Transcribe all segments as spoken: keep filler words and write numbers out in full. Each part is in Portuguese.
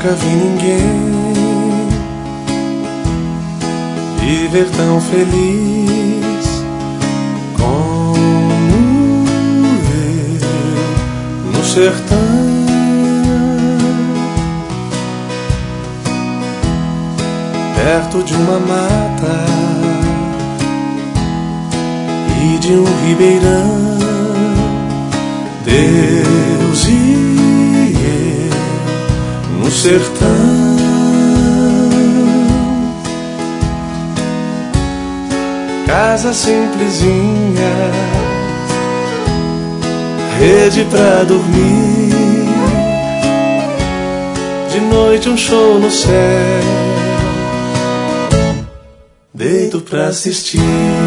nunca vi ninguém viver tão feliz como eu no sertão. Perto de uma mata e de um ribeirão, Deus e eu no sertão. Casa simplesinha, rede pra dormir, de noite um show no céu, deito pra assistir.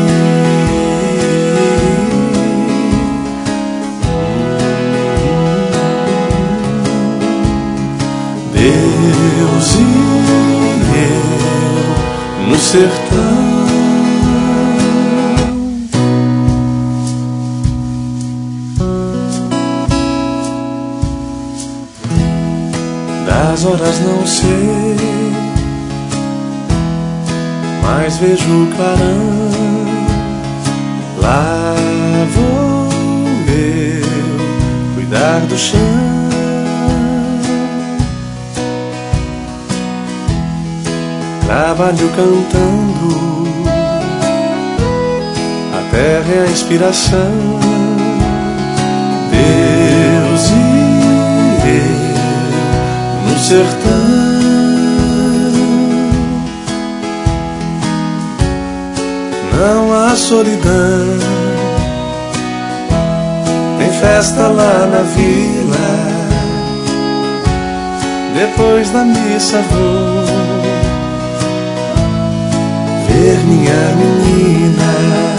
Deus e eu no sertão. Das horas não sei, mas vejo o clarão. Lá vou eu cuidar do chão. Trabalho cantando, a terra é a inspiração. Deus e eu no sertão. Não há solidão, tem festa lá na vila. Depois da missa vou ver minha menina.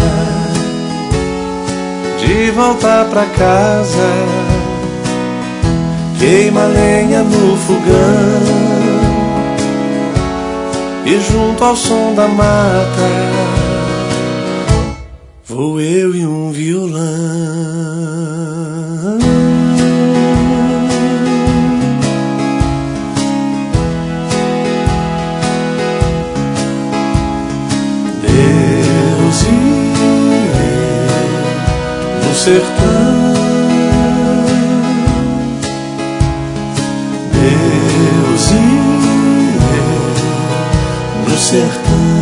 De volta pra casa, queima lenha no fogão, e junto ao som da mata vou eu e um violão. Deus e eu no sertão. Deus e eu no sertão.